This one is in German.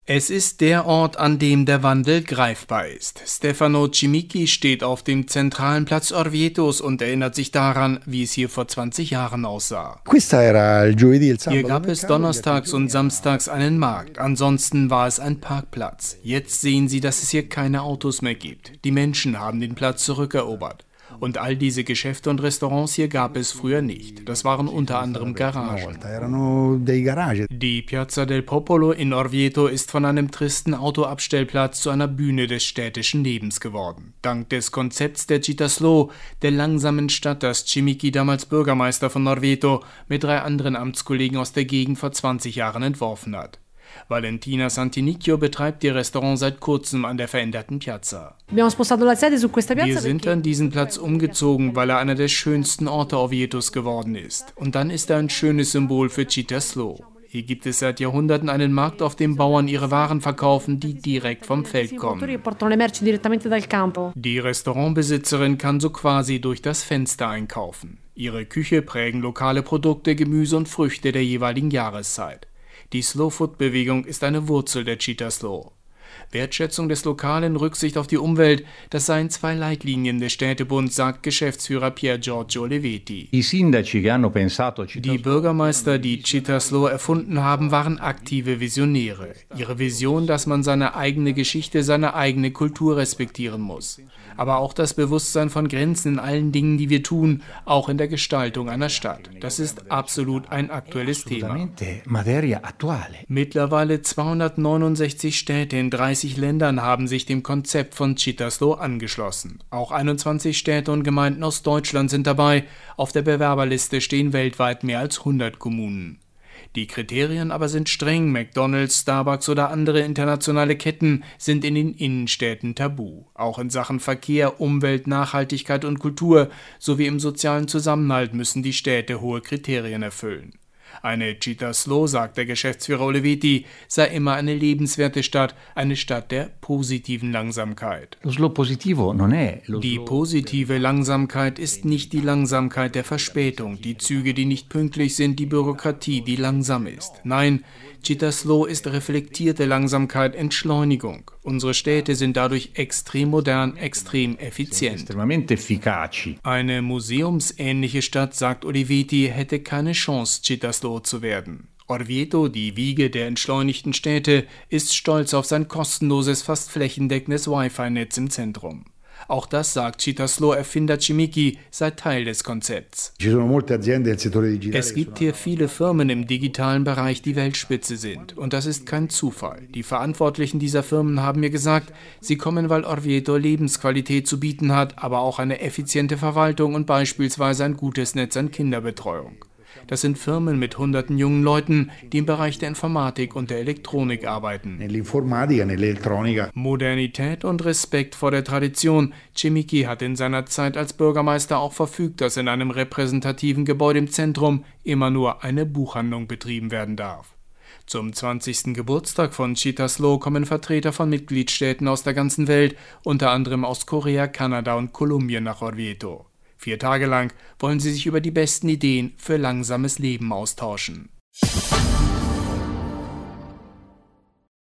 Es ist der Ort, an dem der Wandel greifbar ist. Stefano Cimicchi steht auf dem zentralen Platz Orvietos und erinnert sich daran, wie es hier vor 20 Jahren aussah. Hier gab es donnerstags und samstags einen Markt, ansonsten war es ein Parkplatz. Jetzt sehen Sie, dass es hier keine Autos mehr gibt. Die Menschen haben den Platz zurückerobert. Und all diese Geschäfte und Restaurants hier gab es früher nicht. Das waren unter anderem Garagen. Die Piazza del Popolo in Orvieto ist von einem tristen Autoabstellplatz zu einer Bühne des städtischen Lebens geworden. Dank des Konzepts der Città Slow, der langsamen Stadt, das Cimicchi, damals Bürgermeister von Orvieto, mit 3 anderen Amtskollegen aus der Gegend vor 20 Jahren entworfen hat. Valentina Santinicchio betreibt ihr Restaurant seit kurzem an der veränderten Piazza. Wir sind an diesen Platz umgezogen, weil er einer der schönsten Orte Orvietos geworden ist. Und dann ist er ein schönes Symbol für Città Slow. Hier gibt es seit Jahrhunderten einen Markt, auf dem Bauern ihre Waren verkaufen, die direkt vom Feld kommen. Die Restaurantbesitzerin kann so quasi durch das Fenster einkaufen. Ihre Küche prägen lokale Produkte, Gemüse und Früchte der jeweiligen Jahreszeit. Die Slow-Food-Bewegung ist eine Wurzel der Città Slow. Wertschätzung des Lokalen, Rücksicht auf die Umwelt, das seien 2 Leitlinien des Städtebunds, sagt Geschäftsführer Pier Giorgio Leveti. Die Bürgermeister, die Città Slow erfunden haben, waren aktive Visionäre. Ihre Vision, dass man seine eigene Geschichte, seine eigene Kultur respektieren muss. Aber auch das Bewusstsein von Grenzen in allen Dingen, die wir tun, auch in der Gestaltung einer Stadt. Das ist absolut ein aktuelles Thema. Mittlerweile 269 Städte in 30 Ländern haben sich dem Konzept von Città Slow angeschlossen. Auch 21 Städte und Gemeinden aus Deutschland sind dabei. Auf der Bewerberliste stehen weltweit mehr als 100 Kommunen. Die Kriterien aber sind streng. McDonald's, Starbucks oder andere internationale Ketten sind in den Innenstädten tabu. Auch in Sachen Verkehr, Umwelt, Nachhaltigkeit und Kultur sowie im sozialen Zusammenhalt müssen die Städte hohe Kriterien erfüllen. Eine Città Slow, sagt der Geschäftsführer Oliveti, sei immer eine lebenswerte Stadt, eine Stadt der positiven Langsamkeit. Die positive Langsamkeit ist nicht die Langsamkeit der Verspätung, die Züge, die nicht pünktlich sind, die Bürokratie, die langsam ist. Nein, Città Slow ist reflektierte Langsamkeit, Entschleunigung. Unsere Städte sind dadurch extrem modern, extrem effizient. Eine museumsähnliche Stadt, sagt Oliveti, hätte keine Chance, Città Slow zu werden. Orvieto, die Wiege der entschleunigten Städte, ist stolz auf sein kostenloses, fast flächendeckendes Wi-Fi-Netz im Zentrum. Auch das, sagt Città Slow-Erfinder Cimicchi, sei Teil des Konzepts. Es gibt hier viele Firmen im digitalen Bereich, die Weltspitze sind. Und das ist kein Zufall. Die Verantwortlichen dieser Firmen haben mir gesagt, sie kommen, weil Orvieto Lebensqualität zu bieten hat, aber auch eine effiziente Verwaltung und beispielsweise ein gutes Netz an Kinderbetreuung. Das sind Firmen mit hunderten jungen Leuten, die im Bereich der Informatik und der Elektronik arbeiten. Modernität und Respekt vor der Tradition. Cimicchi hat in seiner Zeit als Bürgermeister auch verfügt, dass in einem repräsentativen Gebäude im Zentrum immer nur eine Buchhandlung betrieben werden darf. Zum 20. Geburtstag von Città Slow kommen Vertreter von Mitgliedstaaten aus der ganzen Welt, unter anderem aus Korea, Kanada und Kolumbien nach Orvieto. 4 Tage lang wollen sie sich über die besten Ideen für langsames Leben austauschen.